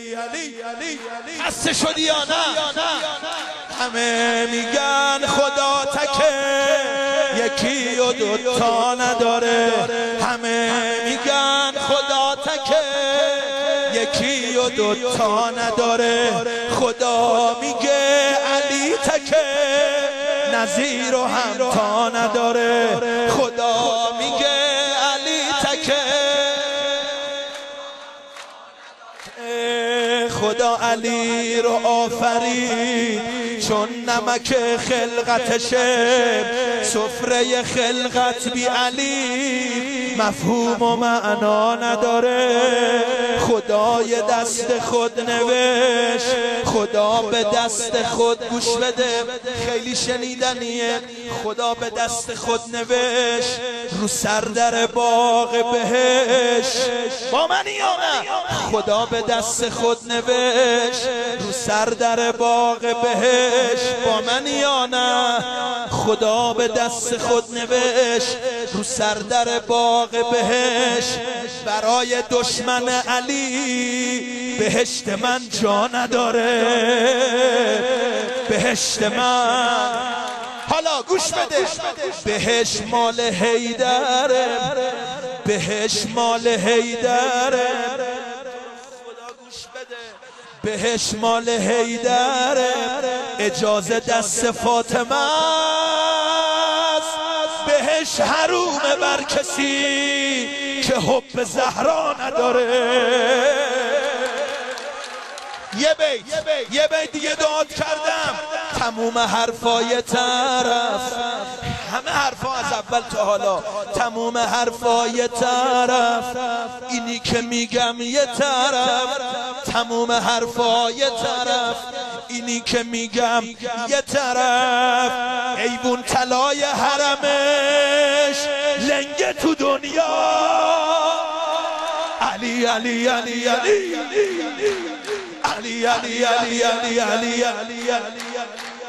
خسته شدی یا نه؟ همه میگن خدا تکه یکی و دوتا نداره، همه میگن خدا تکه یکی و دوتا نداره، خدا میگه علی تکه نظیر و همتا نداره، خدا میگه علی تکه. خدا علی رو آفرید چون نمک خلقتشه، سفره خلقت بی علی مفهوم و معنا نداره، خدای دست خود نوشت، خدا به دست خود گوش بده خیلی شنیدنیه، خدا به دست خود نوشت رو سر در باغ بهشت، با منی یا نه؟ خدا به دست خود نوشت رو سر در باغ بهشت، با منی یا نه؟ خدا به دست خود نوشت رو سر در باغ بهشت، برای دشمن علی بهشت من جا نداره، بهشت من حالا گوش بده، بهشت مال حیدره، بهشت مال حیدره، بهشت مال حیدره، اجازه دست فاطمه است، بهشت حرومه بر کسی که حب زهرا نداره. یه بیت دیگه داد کردم، تموم حرفای طرف، همه حرفا از اول تا حالا، تموم حرفای طرف اینی که میگم یه طرف، تموم حرفای طرف اینی که میگم یه طرف، ایوون طلای حرمش لنگه تو دنیا، علی علی علی علی علی علی علی علی علی علی علی علی